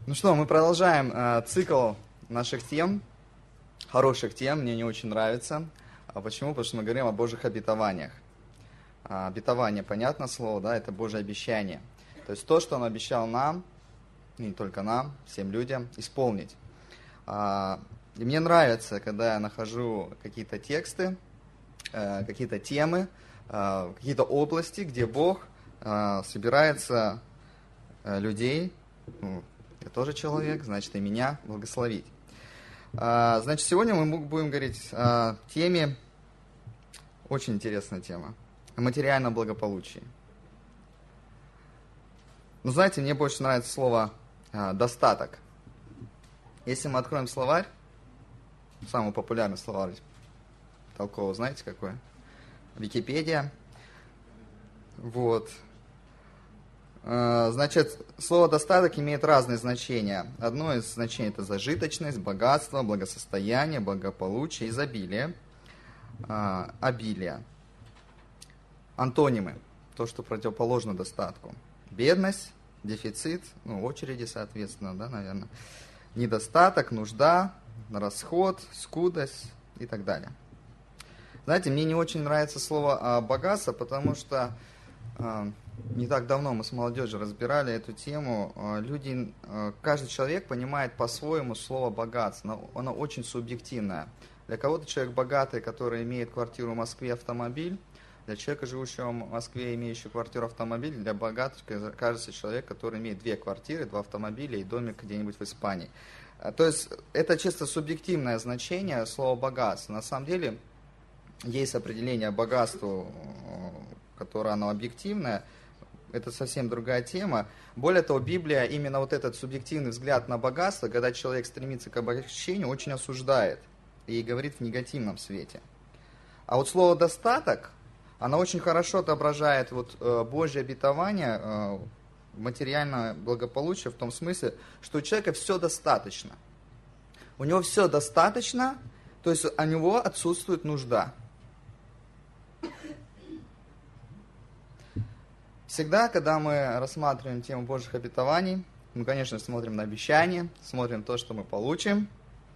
Ну что, мы продолжаем цикл наших тем, хороших тем, мне не очень нравится. Почему? Потому что мы говорим о Божьих обетованиях. Обетование, понятное слово, да, это Божье обещание. То есть то, что Он обещал нам, и не только нам, всем людям, исполнить. И мне нравится, когда я нахожу какие-то тексты, какие-то темы, какие-то области, где Бог собирается людей, я тоже человек, значит, и меня благословить. Значит, сегодня мы будем говорить о теме, очень интересная тема, о материальном благополучии. Но знаете, мне больше нравится слово «достаток». Если мы откроем словарь, самый популярный словарь толковый, знаете какой? Википедия. Вот. Значит, слово «достаток» имеет разные значения. Одно из значений – это зажиточность, богатство, благосостояние, благополучие, изобилие, обилие. Антонимы – то, что противоположно достатку. Бедность, дефицит, очереди, соответственно, да, наверное. Недостаток, нужда, расход, скудость и так далее. Знаете, мне не очень нравится слово «богатство», потому что не так давно мы с молодежью разбирали эту тему. Каждый человек понимает по-своему слово «богатство». Оно очень субъективное. Для кого-то человек богатый, который имеет квартиру в Москве, автомобиль. Для человека, живущего в Москве, имеющего квартиру, автомобиль, для богатого кажется человек, который имеет 2 квартиры, 2 автомобиля и домик где-нибудь в Испании. То есть это чисто субъективное значение слова «богатство». На самом деле есть определение богатству, которое оно объективное. Это совсем другая тема. Более того, Библия именно вот этот субъективный взгляд на богатство, когда человек стремится к обогащению, очень осуждает и говорит в негативном свете. А вот слово «достаток», оно очень хорошо отображает Божье обетование, материальное благополучие в том смысле, что у человека все достаточно. У него все достаточно, то есть у него отсутствует нужда. Всегда, когда мы рассматриваем тему Божьих обетований, мы, конечно, смотрим на обещания, смотрим то, что мы получим.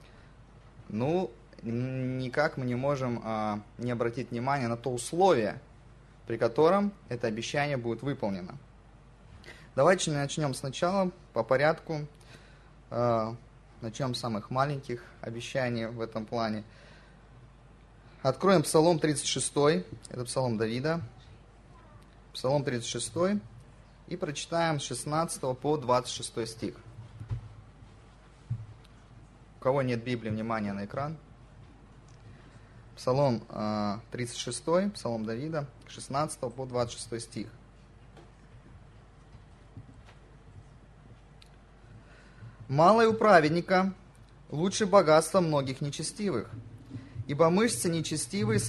Никак мы не можем не обратить внимание на то условие, при котором это обещание будет выполнено. Давайте начнем сначала, по порядку. Начнем с самых маленьких обещаний в этом плане. Откроем Псалом 36, это Псалом Давида. Псалом 36, и прочитаем с 16 по 26 стих. У кого нет Библии, внимание на экран. Псалом 36, Псалом Давида, 16 по 26 стих. «Малое у праведника лучше богатства многих нечестивых, ибо мышцы нечестивых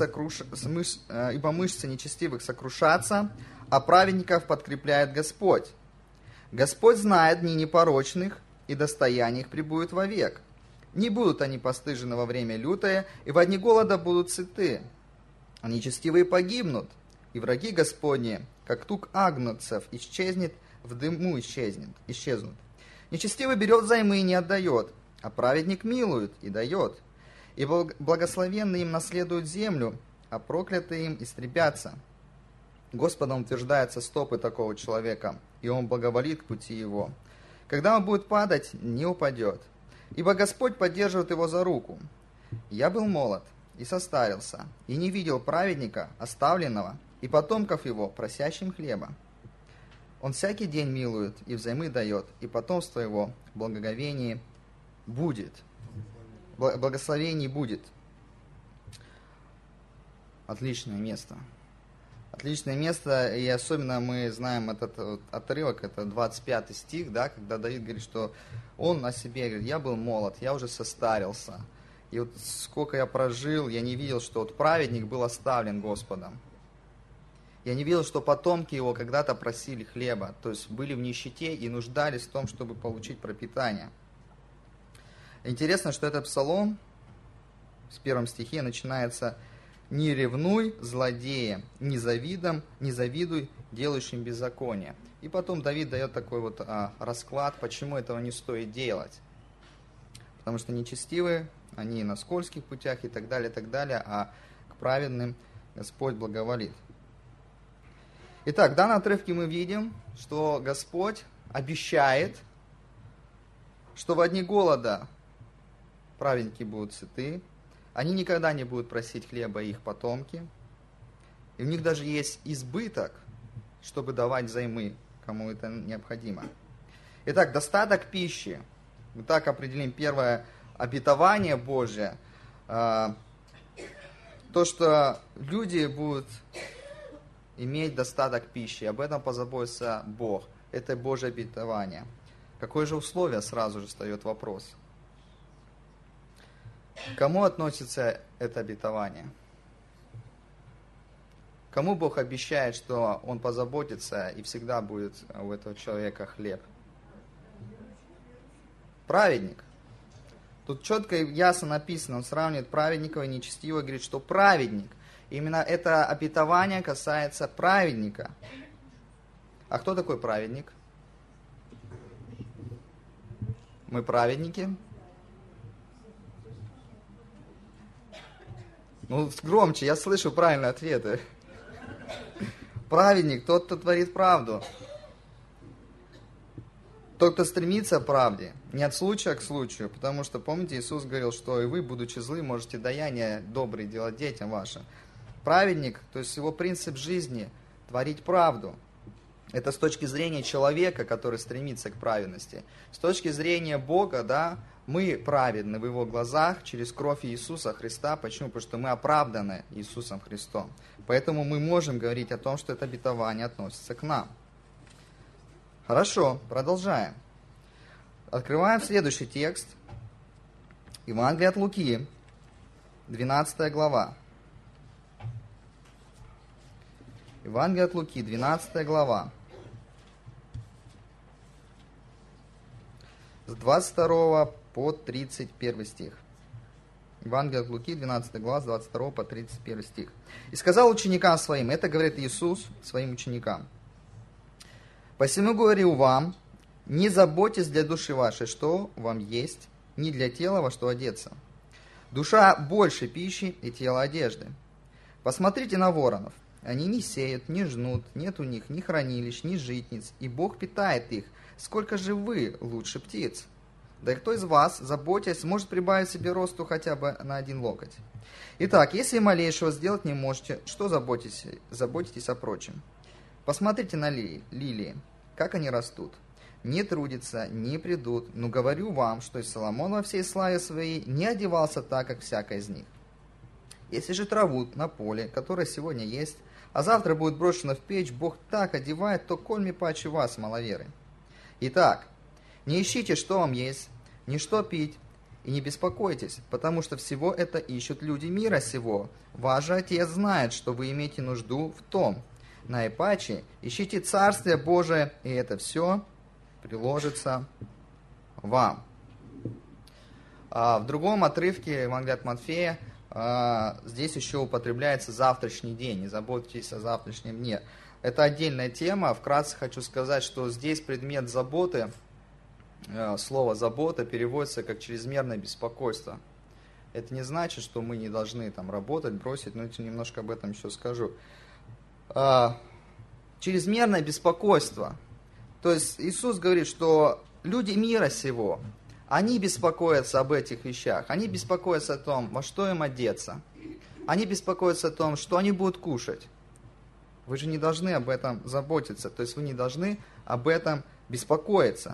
сокрушатся, а праведников подкрепляет Господь. Господь знает дни непорочных, и достояние их пребудет вовек. Не будут они постыжены во время лютое, и во дни голода будут сыты. А нечестивые погибнут, и враги Господни, как тук агнцев, исчезнет, в дыму исчезнут. Нечестивый берет взаймы и не отдает, а праведник милует и дает. И благословенные им наследуют землю, а проклятые им истребятся. Господом утверждаются стопы такого человека, и он благоволит к пути его. Когда он будет падать, не упадет, ибо Господь поддерживает его за руку. Я был молод и состарился, и не видел праведника, оставленного, и потомков его, просящим хлеба. Он всякий день милует и взаймы дает, и потомство его в благоговении будет. Благословений будет. Отличное место. Отличное место, и особенно мы знаем этот отрывок, это 25 стих, да, когда Давид говорит, что он о себе говорит: я был молод, я уже состарился, и вот сколько я прожил, я не видел, что праведник был оставлен Господом. Я не видел, что потомки его когда-то просили хлеба, то есть были в нищете и нуждались в том, чтобы получить пропитание. Интересно, что этот псалом в 1 стихе начинается Не ревнуй злодеям, не завидуй делающим беззаконие. И потом Давид дает такой вот расклад, почему этого не стоит делать. Потому что нечестивые, они на скользких путях и так далее, а к праведным Господь благоволит. Итак, в данном отрывке мы видим, что Господь обещает, что в дни голода праведники будут сыты, они никогда не будут просить хлеба их потомки, и у них даже есть избыток, чтобы давать взаймы, кому это необходимо. Итак, достаток пищи. Мы так определим первое обетование Божие. То, что люди будут иметь достаток пищи. Об этом позаботится Бог. Это Божье обетование. Какое же условие, сразу же встает вопрос. К кому относится это обетование? Кому Бог обещает, что Он позаботится и всегда будет у этого человека хлеб? Праведник. Тут четко и ясно написано, он сравнивает праведников и нечестивого, говорит, что праведник. Именно это обетование касается праведника. А кто такой праведник? Мы праведники? Ну, громче, я слышу правильные ответы. Праведник, тот, кто творит правду. Тот, кто стремится к правде, не от случая к случаю, потому что, помните, Иисус говорил, что и вы, будучи злы, можете даяния добрые делать детям вашим. Праведник, то есть его принцип жизни, творить правду. Это с точки зрения человека, который стремится к праведности. С точки зрения Бога, да, мы праведны в Его глазах через кровь Иисуса Христа. Почему? Потому что мы оправданы Иисусом Христом. Поэтому мы можем говорить о том, что это обетование относится к нам. Хорошо, продолжаем. Открываем следующий текст. Евангелие от Луки, 12 глава. Евангелие от Луки, 12 глава. С 22 по 31 стих. Евангелие от Луки, 12 глава, с 22 по 31 стих. «И сказал ученикам своим», это говорит Иисус своим ученикам, «Посему говорю вам, не заботьтесь для души вашей, что вам есть, ни для тела, во что одеться. Душа больше пищи и тело одежды. Посмотрите на воронов. Они не сеют, не жнут, нет у них ни хранилищ, ни житниц, и Бог питает их. Сколько же вы лучше птиц? Да и кто из вас, заботясь, может прибавить себе росту хотя бы на 1 локоть? Итак, если малейшего сделать не можете, что заботитесь о прочем? Посмотрите на лилии, как они растут. Не трудятся, не придут, но говорю вам, что и Соломон во всей славе своей не одевался так, как всякая из них. Если же траву на поле, которая сегодня есть, а завтра будет брошена в печь, Бог так одевает, то кольми паче вас, маловеры. Итак, не ищите, что вам есть, ни что пить, и не беспокойтесь, потому что всего это ищут люди мира сего. Ваш же Отец знает, что вы имеете нужду в том. Наипаче ищите Царствие Божие, и это все приложится вам». В другом отрывке Евангелия от Матфея здесь еще употребляется завтрашний день. Не заботьтесь о завтрашнем дне. Это отдельная тема. Вкратце хочу сказать, что здесь предмет заботы, слово «забота» переводится как чрезмерное беспокойство. Это не значит, что мы не должны там работать, бросить, но я немножко об этом еще скажу. Чрезмерное беспокойство. То есть Иисус говорит, что люди мира сего, они беспокоятся об этих вещах. Они беспокоятся о том, во что им одеться. Они беспокоятся о том, что они будут кушать. Вы же не должны об этом заботиться. То есть вы не должны об этом беспокоиться.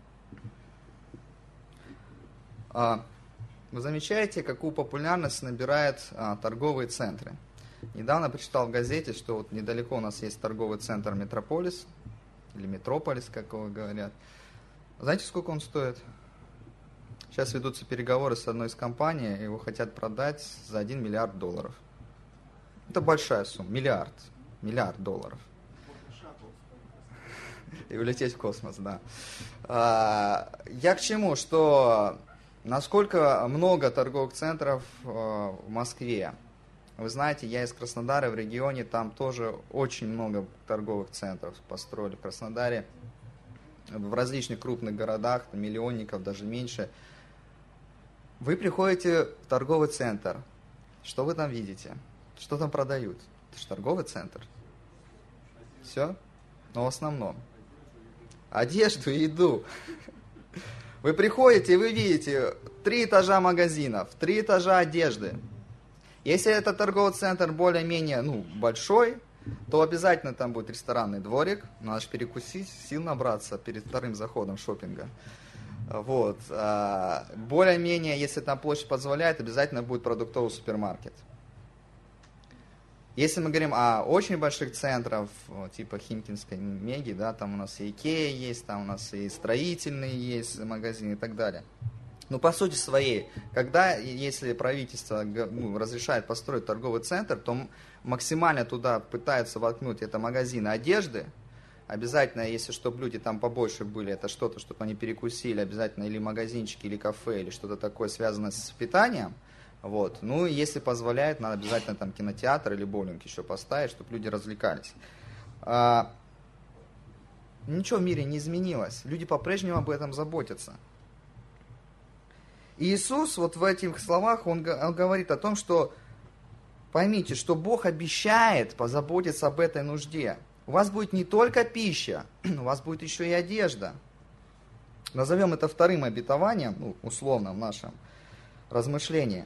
Вы замечаете, какую популярность набирают торговые центры? Недавно прочитал в газете, что вот недалеко у нас есть торговый центр Метрополис, или Метрополис, как его говорят. Знаете, сколько он стоит? Сейчас ведутся переговоры с одной из компаний, его хотят продать за $1 миллиард. Это большая сумма, миллиард долларов. И улететь в космос, да. Я к чему? Что насколько много торговых центров в Москве. Вы знаете, я из Краснодара, в регионе, там тоже очень много торговых центров построили в Краснодаре, в различных крупных городах, миллионников, даже меньше. Вы приходите в торговый центр, что вы там видите? Что там продают? Это же торговый центр. Все? Но в основном. Одежду и еду. Вы приходите, и вы видите 3 этажа магазинов, 3 этажа одежды. Если это торговый центр более-менее большой, то обязательно там будет ресторанный дворик. Надо же перекусить, сил набраться перед вторым заходом шопинга. Вот. Более-менее, если там площадь позволяет, обязательно будет продуктовый супермаркет. Если мы говорим о очень больших центрах, типа Химкинской Меги, да, там у нас и Икея есть, там у нас и строительные есть магазины и так далее. Но по сути своей, если правительство разрешает построить торговый центр, то максимально туда пытаются воткнуть это магазины одежды. Обязательно, если чтобы люди там побольше были, это что-то, чтобы они перекусили, обязательно или магазинчики, или кафе, или что-то такое, связанное с питанием. Вот. Ну, и если позволяет, надо обязательно там кинотеатр или боулинг еще поставить, чтобы люди развлекались. Ничего в мире не изменилось. Люди по-прежнему об этом заботятся. И Иисус вот в этих словах, он говорит о том, что поймите, что Бог обещает позаботиться об этой нужде. У вас будет не только пища, у вас будет еще и одежда. Назовем это вторым обетованием, условно в нашем размышлении.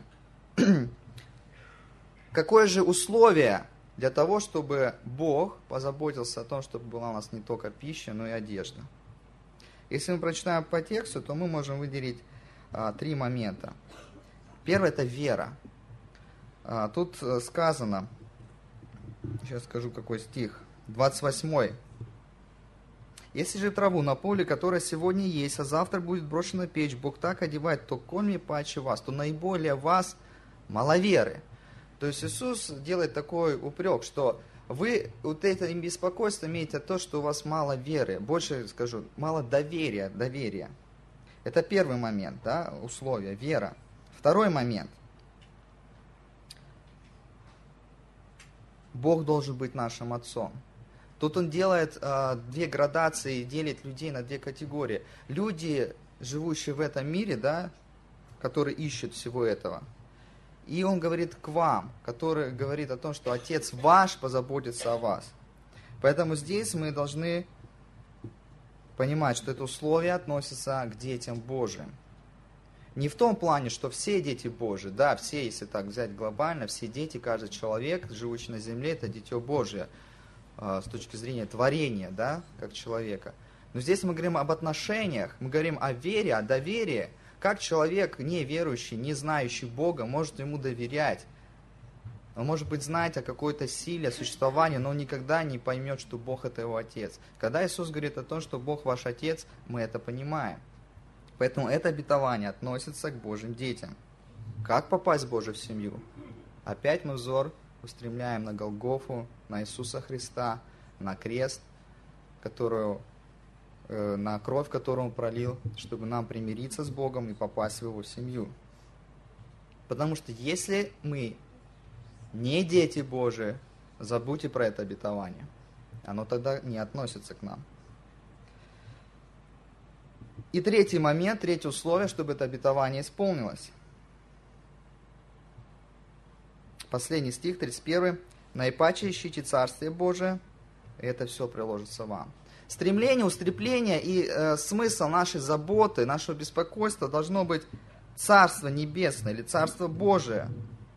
Какое же условие для того, чтобы Бог позаботился о том, чтобы была у нас не только пища, но и одежда? Если мы прочитаем по тексту, то мы можем выделить 3 момента. Первое – это вера. Тут сказано, сейчас скажу какой стих, 28. «Если же траву на поле, которая сегодня есть, а завтра будет брошена в печь, Бог так одевает, то кормит паче вас, то наиболее вас маловеры». То есть Иисус делает такой упрек, что вы вот это беспокойство имеете то, что у вас мало веры, больше скажу, мало доверия. Это первый момент, да, условие, вера. Второй момент. Бог должен быть нашим отцом. Тут он делает 2 градации, делит людей на 2 категории. Люди, живущие в этом мире, да, которые ищут всего этого. И он говорит к вам, который говорит о том, что Отец ваш позаботится о вас. Поэтому здесь мы должны понимать, что это условие относится к детям Божьим. Не в том плане, что все дети Божьи, да, все, если так взять глобально, все дети, каждый человек, живущий на земле, это дитё Божие, с точки зрения творения, да, как человека. Но здесь мы говорим об отношениях, мы говорим о вере, о доверии. Как человек, неверующий, не знающий Бога, может ему доверять? Он может быть знать о какой-то силе, о существовании, но он никогда не поймет, что Бог это его Отец. Когда Иисус говорит о том, что Бог ваш Отец, мы это понимаем. Поэтому это обетование относится к Божьим детям. Как попасть в Божью семью? Опять мы взор устремляем на Голгофу, на Иисуса Христа, на крест, на кровь, которую Он пролил, чтобы нам примириться с Богом и попасть в Его семью. Потому что если мы не дети Божии, забудьте про это обетование. Оно тогда не относится к нам. И третий момент, третье условие, чтобы это обетование исполнилось. Последний стих, 31. «Наипаче ищите Царствие Божие, и это все приложится вам». Стремление, устремление и смысл нашей заботы, нашего беспокойства должно быть Царство Небесное или Царство Божие.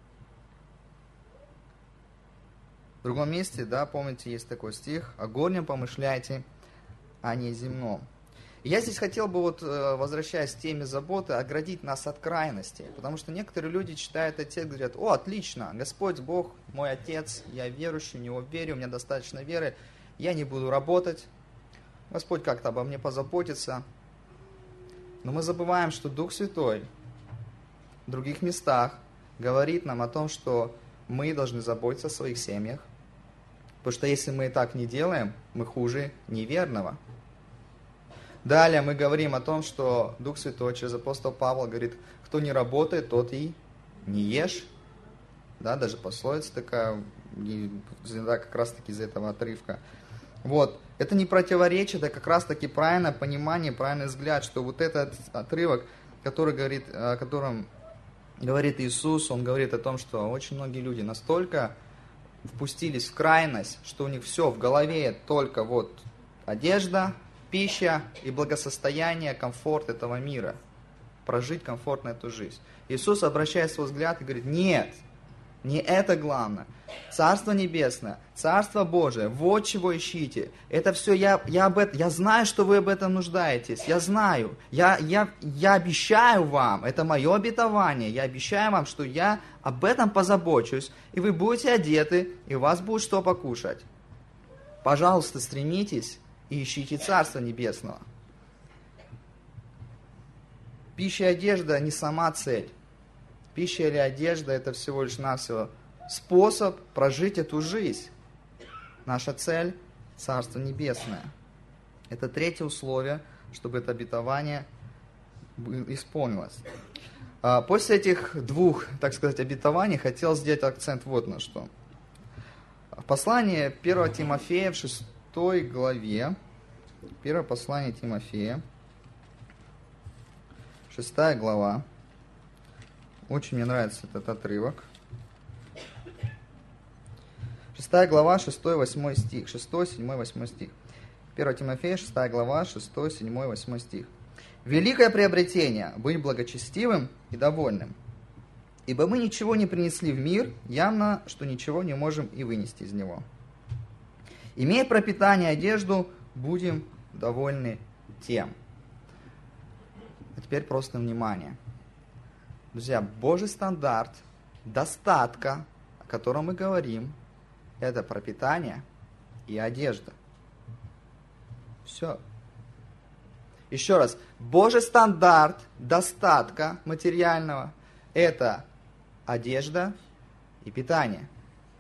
В другом месте, да, помните, есть такой стих: «О горнем помышляйте, а не земном». И я здесь хотел бы, возвращаясь к теме заботы, оградить нас от крайностей. Потому что некоторые люди читают этот текст и говорят: «О, отлично, Господь Бог мой Отец, я верующий, в Него верю, у меня достаточно веры, я не буду работать, Господь как-то обо мне позаботится». Но мы забываем, что Дух Святой в других местах говорит нам о том, что мы должны заботиться о своих семьях. Потому что если мы и так не делаем, мы хуже неверного. Далее мы говорим о том, что Дух Святой через апостола Павла говорит: кто не работает, тот и не ешь. да, даже пословица такая, да, как раз-таки из этого отрывка. Вот, это не противоречие, это как раз-таки правильное понимание, правильный взгляд, что вот этот отрывок, который говорит, о котором говорит Иисус, он говорит о том, что очень многие люди настолько впустились в крайность, что у них все в голове только вот одежда, пища и благосостояние, комфорт этого мира. Прожить комфортно эту жизнь. Иисус обращает свой взгляд и говорит: нет, не это главное. Царство Небесное, Царство Божие, вот чего ищите. Это все я знаю, что вы об этом нуждаетесь. Я знаю. Я обещаю вам, это мое обетование. Я обещаю вам, что я об этом позабочусь. И вы будете одеты, и у вас будет что покушать. Пожалуйста, стремитесь и ищите Царство Небесного. Пища и одежда не сама цель. Пища или одежда — это всего лишь навсего способ прожить эту жизнь. Наша цель — Царство Небесное. Это третье условие, чтобы это обетование исполнилось. После этих двух, так сказать, обетований хотел сделать акцент вот на что. В послании 1 Тимофея в 6 главе, первое послание Тимофея, 6 глава, очень мне нравится этот отрывок. 6 глава, 6-8 стих. 6, 7, 8 стих. 1 Тимофея, 6 глава, 6, 7, 8 стих. «Великое приобретение — быть благочестивым и довольным. Ибо мы ничего не принесли в мир, явно, что ничего не можем и вынести из него. Имея пропитание и одежду, будем довольны тем». А теперь просто внимание. Друзья, Божий стандарт достатка, о котором мы говорим, это пропитание и одежда. Все. Еще раз. Божий стандарт достатка материального — это одежда и питание.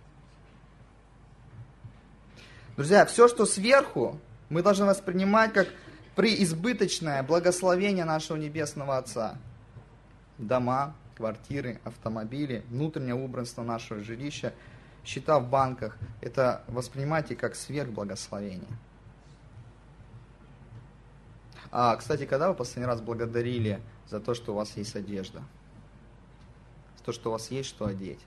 Друзья, все, что сверху, мы должны воспринимать как преизбыточное благословение нашего Небесного Отца. Дома, квартиры, автомобили, внутреннее убранство нашего жилища, счета в банках — это воспринимайте как сверхблагословение. Кстати, когда вы последний раз благодарили за то, что у вас есть одежда? За то, что у вас есть что одеть?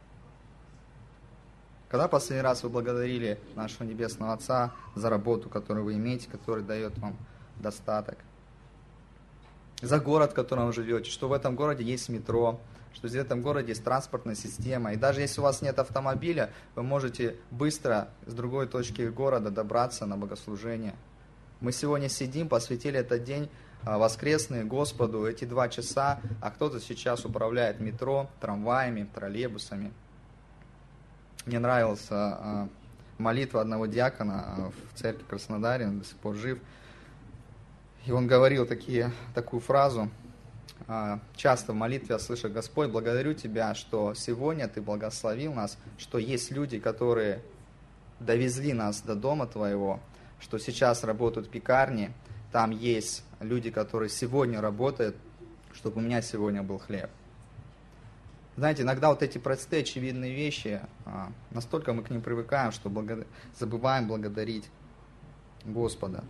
Когда последний раз вы благодарили нашего Небесного Отца за работу, которую вы имеете, который дает вам достаток? За город, в котором вы живете, что в этом городе есть метро, что в этом городе есть транспортная система. И даже если у вас нет автомобиля, вы можете быстро с другой точки города добраться на богослужение. Мы сегодня сидим, посвятили этот день воскресный Господу, эти 2 часа, а кто-то сейчас управляет метро, трамваями, троллейбусами. Мне нравилась молитва одного диакона в церкви в Краснодаре, он до сих пор жив. И он говорил такую фразу: часто в молитве я слышу: «Господь, благодарю Тебя, что сегодня Ты благословил нас, что есть люди, которые довезли нас до дома Твоего, что сейчас работают пекарни, там есть люди, которые сегодня работают, чтобы у меня сегодня был хлеб». Знаете, иногда вот эти простые, очевидные вещи, настолько мы к ним привыкаем, что забываем благодарить Господа.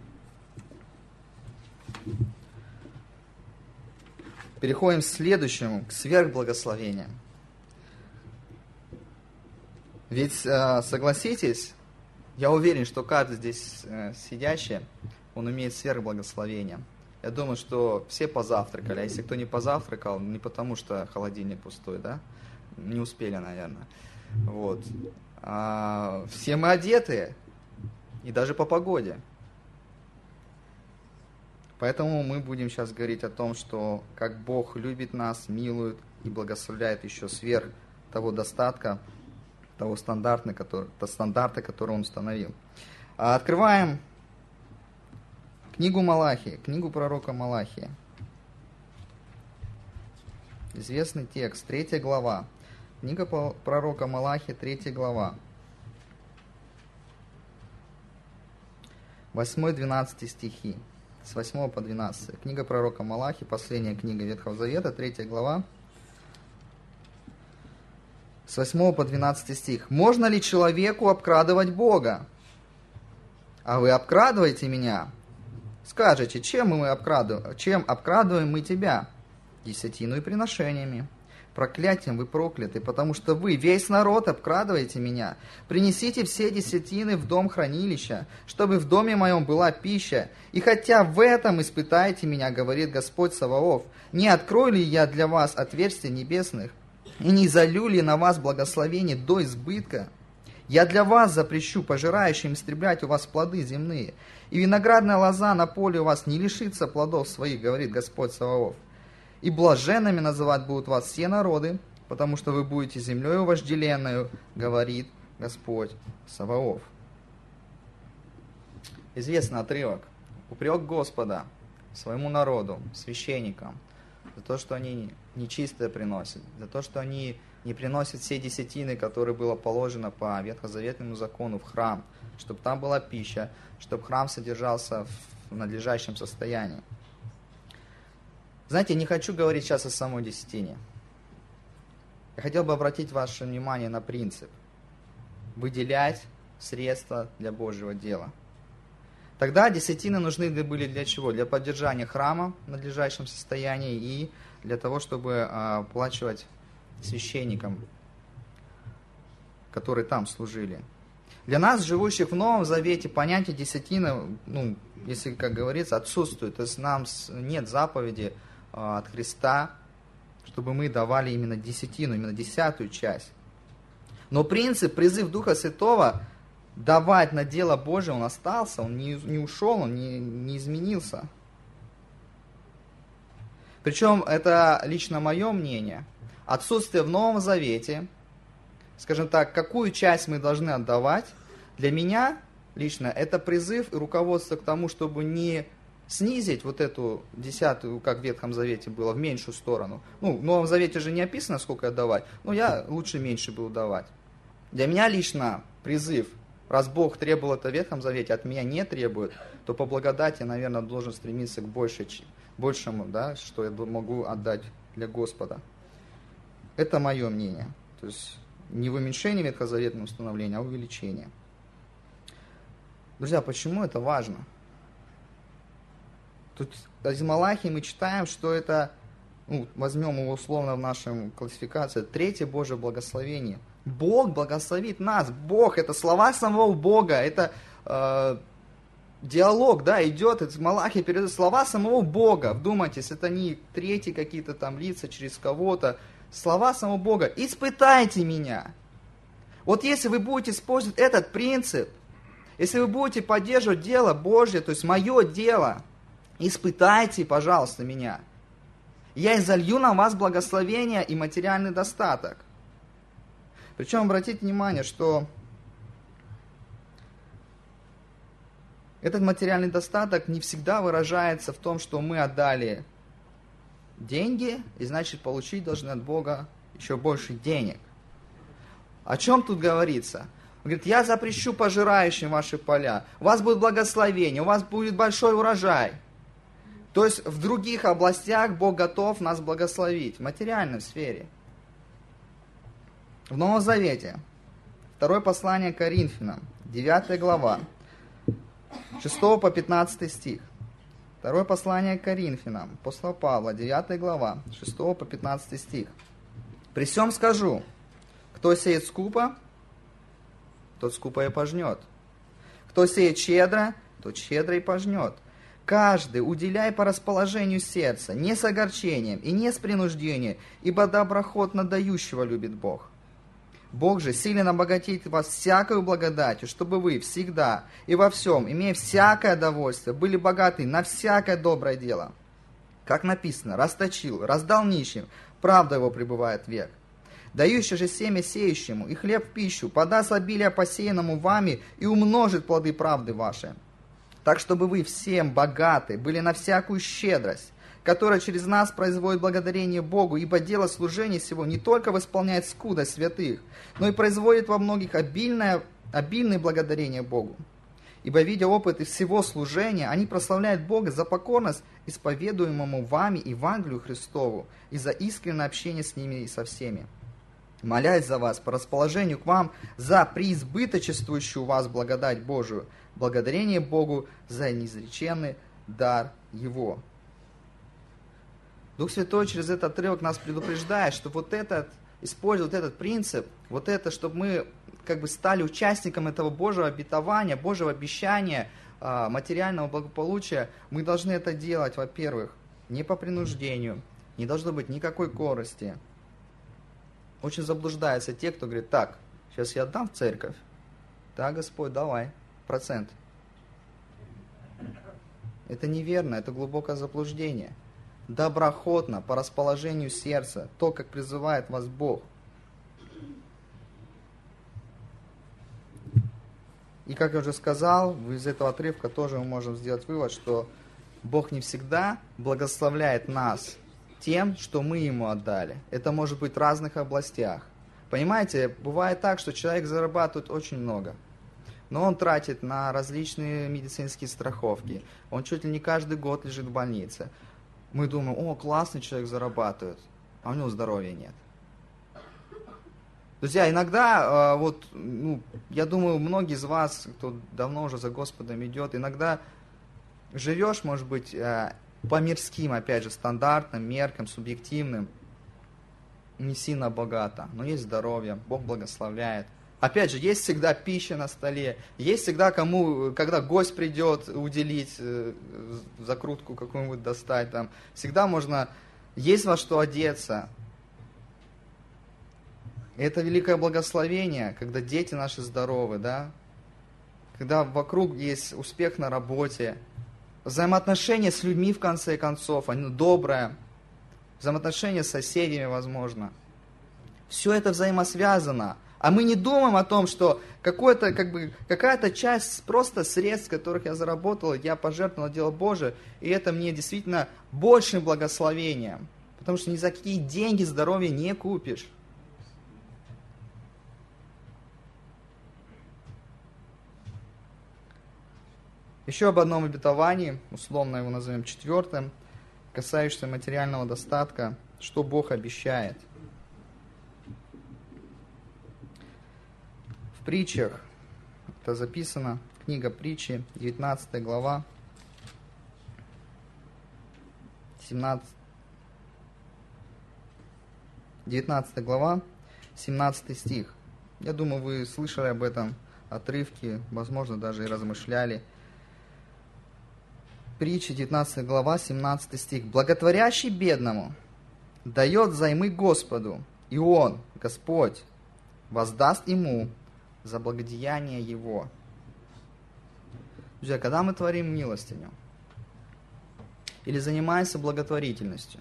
Переходим к следующему, к сверхблагословениям. Ведь, согласитесь, я уверен, что каждый здесь сидящий, он имеет сверхблагословение. Я думаю, что все позавтракали, а если кто не позавтракал, не потому что холодильник пустой, да? Не успели, наверное. Вот. Все мы одетые, и даже по погоде. Поэтому мы будем сейчас говорить о том, что как Бог любит нас, милует и благословляет еще сверх того достатка, того стандарта, который Он установил. Открываем книгу Малахии, книгу пророка Малахия. Известный текст, 3 глава. Книга пророка Малахия, 3 глава. 8-12 стихи. С 8 по 12. Книга пророка Малахии, последняя книга Ветхого Завета, 3 глава. с 8 по 12 стих. «Можно ли человеку обкрадывать Бога? А вы обкрадываете меня. Скажете, чем обкрадываем мы тебя? Десятину и приношениями. Проклятием вы прокляты, потому что вы, весь народ, обкрадываете меня. Принесите все десятины в дом хранилища, чтобы в доме моем была пища. И хотя в этом испытаете меня, говорит Господь Саваоф, не открою ли я для вас отверстия небесных, и не залью ли на вас благословение до избытка? Я для вас запрещу пожирающим истреблять у вас плоды земные, и виноградная лоза на поле у вас не лишится плодов своих, говорит Господь Саваоф. И блаженными называть будут вас все народы, потому что вы будете землею вожделенную, говорит Господь Саваоф». Известный отрывок. Упрек Господа своему народу, священникам, за то, что они нечистое приносят, за то, что они не приносят все десятины, которые было положено по ветхозаветному закону в храм, чтобы там была пища, чтобы храм содержался в надлежащем состоянии. Знаете, я не хочу говорить сейчас о самой десятине. Я хотел бы обратить ваше внимание на принцип. Выделять средства для Божьего дела. Тогда десятины нужны были для чего? Для поддержания храма в надлежащем состоянии и для того, чтобы оплачивать священникам, которые там служили. Для нас, живущих в Новом Завете, понятие десятины, если, как говорится, отсутствует. То есть нам нет заповеди от Христа, чтобы мы давали именно десятину, именно 10-ю часть. Но принцип, призыв Духа Святого давать на дело Божие, он остался, он не ушел, он не изменился. Причем это лично мое мнение. Отсутствие в Новом Завете, скажем так, какую часть мы должны отдавать, для меня лично это призыв и руководство к тому, чтобы не снизить вот эту 10-ю, как в Ветхом Завете было, в меньшую сторону. В Новом Завете же не описано, сколько отдавать, но я лучше меньше буду давать. Для меня лично призыв, раз Бог требовал это в Ветхом Завете, от меня не требует, то по благодати я, наверное, должен стремиться к большему, да, что я могу отдать для Господа. Это мое мнение. То есть не в уменьшении ветхозаветного установления, а увеличение. Друзья, почему это важно? Тут из Малахии мы читаем, что это, возьмем его условно в нашем классификации, третье Божье благословение. Бог благословит нас. Бог, это слова самого Бога, это диалог, да, идет, из Малахии передает слова самого Бога. Вдумайтесь, это не третьи какие-то там лица через кого-то. Слова самого Бога. «Испытайте меня». Вот если вы будете использовать этот принцип, если вы будете поддерживать дело Божье, то есть мое дело, испытайте, пожалуйста, меня. Я изолью на вас благословение и материальный достаток. Причем обратите внимание, что этот материальный достаток не всегда выражается в том, что мы отдали деньги, и значит получить должны от Бога еще больше денег. О чем тут говорится? Он говорит, я запрещу пожирающим ваши поля, у вас будет благословение, у вас будет большой урожай. То есть в других областях Бог готов нас благословить, в материальной сфере. В Новом Завете, второе послание к Коринфянам, 9 глава, 6 по 15 стих. Второе послание к Коринфянам, апостола Павла, 9 глава, 6 по 15 стих. «При сем скажу, кто сеет скупо, тот скупо и пожнет. Кто сеет щедро, тот щедро и пожнет. Каждый уделяй по расположению сердца, не с огорчением и не с принуждением, ибо доброхотно дающего любит Бог. Бог же силен обогатить вас всякою благодатью, чтобы вы всегда и во всем, имея всякое довольствие, были богаты на всякое доброе дело. Как написано, расточил, раздал нищим, правда его пребывает век. Дающий же семя сеющему и хлеб в пищу, подаст обилие посеянному вами и умножит плоды правды ваши. Так, чтобы вы всем богаты были на всякую щедрость, которая через нас производит благодарение Богу, ибо дело служения сего не только восполняет скудость святых, но и производит во многих обильное благодарение Богу. Ибо, видя опыт из всего служения, они прославляют Бога за покорность исповедуемому вами Евангелию Христову и за искреннее общение с ними и со всеми. молясь за вас по расположению к вам за преизбыточествующую у вас благодать Божию, благодарение Богу за неизреченный дар Его». Дух Святой через этот отрывок нас предупреждает, что использовать этот принцип, чтобы мы стали участником этого Божьего обетования, Божьего обещания, материального благополучия, мы должны это делать, во-первых, не по принуждению, не должно быть никакой корости. Очень заблуждаются те, кто говорит: так, сейчас я отдам в церковь. Да, Господь, давай, процент. Это неверно, это глубокое заблуждение. Доброходно, по расположению сердца, то, как призывает вас Бог. И как я уже сказал, из этого отрывка тоже мы можем сделать вывод, что Бог не всегда благословляет нас тем, что мы Ему отдали. Это может быть в разных областях. Понимаете, бывает так, что человек зарабатывает очень много, но он тратит на различные медицинские страховки. Он чуть ли не каждый год лежит в больнице. Мы думаем: о, классный человек зарабатывает, а у него здоровья нет. Друзья, иногда, я думаю, многие из вас, кто давно уже за Господом идет, иногда живешь, может быть, по мирским, опять же, стандартным, меркам, субъективным, не сильно богато, но есть здоровье, Бог благословляет. Опять же, есть всегда пища на столе, есть всегда когда гость придет, уделить, закрутку какую-нибудь достать, всегда можно, есть во что одеться. Это великое благословение, когда дети наши здоровы, да? Когда вокруг есть успех на работе, взаимоотношения с людьми, в конце концов, они добрые, взаимоотношения с соседями, возможно. Все это взаимосвязано. А мы не думаем о том, что какая-то часть просто средств, которых я заработал, я пожертвовал на дело Божие, и это мне действительно большим благословением. Потому что ни за какие деньги здоровье не купишь. Еще об одном обетовании, условно его назовем 4, касающемся материального достатка, что Бог обещает. В притчах, это записано, книга притчи, 19 глава, 19 глава, 17 стих. Я думаю, вы слышали об этом отрывке, возможно, даже и размышляли. Притча, 19 глава, 17 стих. «Благотворящий бедному дает взаймы Господу, и Он, Господь, воздаст ему за благодеяние его». Друзья, когда мы творим милостыню или занимаемся благотворительностью,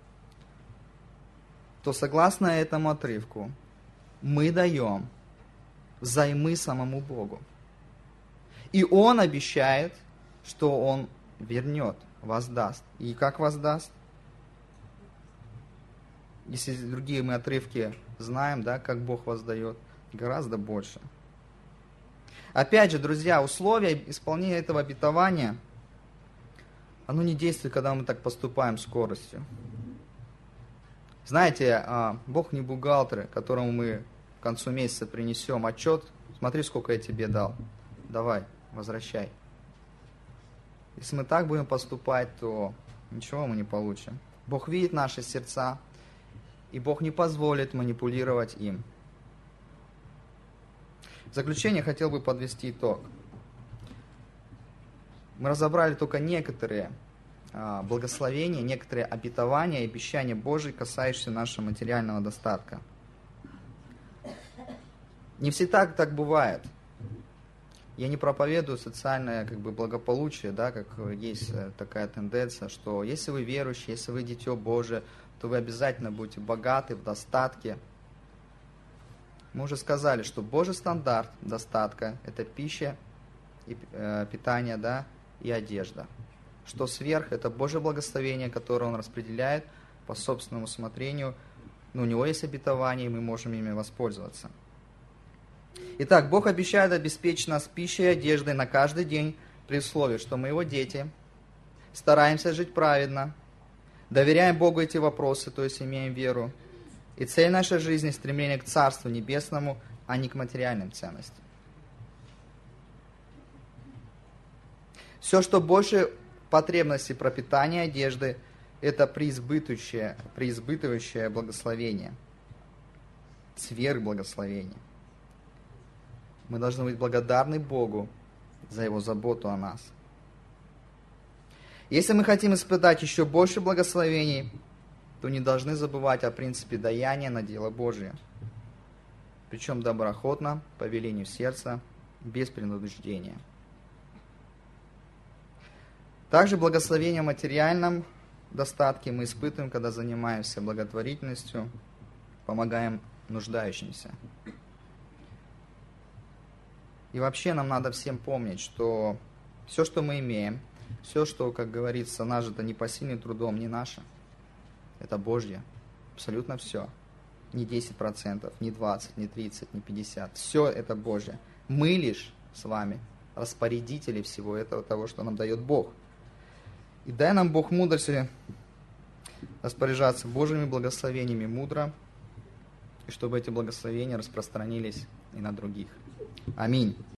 то согласно этому отрывку мы даем взаймы самому Богу. И Он обещает, что Он вернет, воздаст. И как воздаст? Если другие мы отрывки знаем, да, как Бог воздает, гораздо больше. Опять же, друзья, условия исполнения этого обетования, оно не действует, когда мы так поступаем скоростью. Знаете, Бог не бухгалтер, которому мы к концу месяца принесем отчет: смотри, сколько я тебе дал, давай, возвращай. Если мы так будем поступать, то ничего мы не получим. Бог видит наши сердца, и Бог не позволит манипулировать им. В заключение хотел бы подвести итог. Мы разобрали только некоторые благословения, некоторые обетования и обещания Божьи, касающиеся нашего материального достатка. Не всегда так бывает. Я не проповедую социальное благополучие, да, как есть такая тенденция, что если вы верующий, если вы дитё Божие, то вы обязательно будете богаты, в достатке. Мы уже сказали, что Божий стандарт достатка – это пища, и питание, да, и одежда. Что сверх – это Божье благословение, которое Он распределяет по собственному усмотрению. Но у Него есть обетования, и мы можем ими воспользоваться. Итак, Бог обещает обеспечить нас пищей и одеждой на каждый день, при условии, что мы Его дети, стараемся жить праведно, доверяем Богу эти вопросы, то есть имеем веру, И цель нашей жизни – стремление к Царству Небесному, а не к материальным ценностям. Все, что больше потребностей пропитания одежды, это преизбытывающее благословение, сверхблагословение. Мы должны быть благодарны Богу за Его заботу о нас. Если мы хотим испытать еще больше благословений, то не должны забывать о принципе даяния на дело Божие. Причем доброохотно, по велению сердца, без принуждения. Также благословение в материальном достатке мы испытываем, когда занимаемся благотворительностью, помогаем нуждающимся. И вообще нам надо всем помнить, что все, что мы имеем, все, что, как говорится, нажито непосильным трудом, не наше, это Божье. Абсолютно все. Не 10%, не 20%, не 30%, не 50%. Все это Божье. Мы лишь с вами распорядители всего этого, того, что нам дает Бог. И дай нам Бог мудрости распоряжаться Божьими благословениями мудро, и чтобы эти благословения распространились и на других. Аминь.